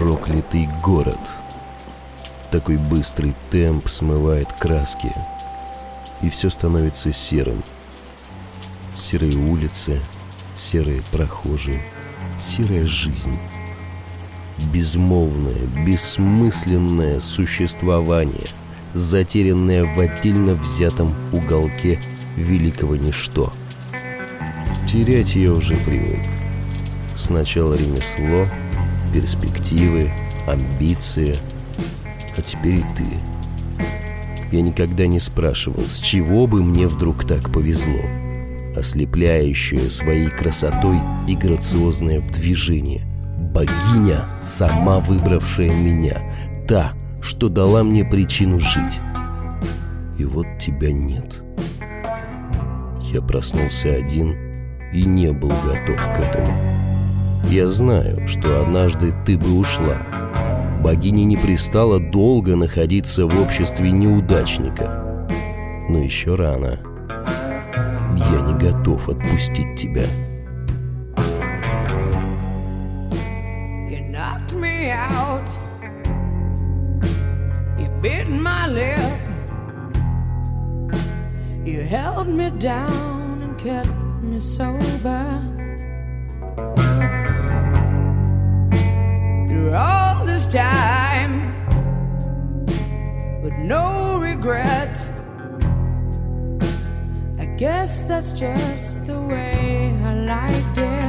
Проклятый город. Такой быстрый темп смывает краски, и все становится серым. Серые улицы, серые прохожие, серая жизнь. Безмолвное, бессмысленное существование, затерянное в отдельно взятом уголке великого ничто. Терять я уже привык. Сначала ремесло, перспективы, амбиции, а теперь и ты. Я никогда не спрашивал, с чего бы мне вдруг так повезло. Ослепляющая своей красотой и грациозное в движении. Богиня, сама выбравшая меня. Та, что дала мне причину жить. И вот тебя нет. Я проснулся один и не был готов к этому. Я знаю, что однажды ты бы ушла. Богине не пристало долго находиться в обществе неудачника. Но еще рано. Я не готов отпустить тебя. You knocked me out. You bit my lip. You held me down and kept me sober. Through all this time, with no regret. I guess that's just the way I liked it.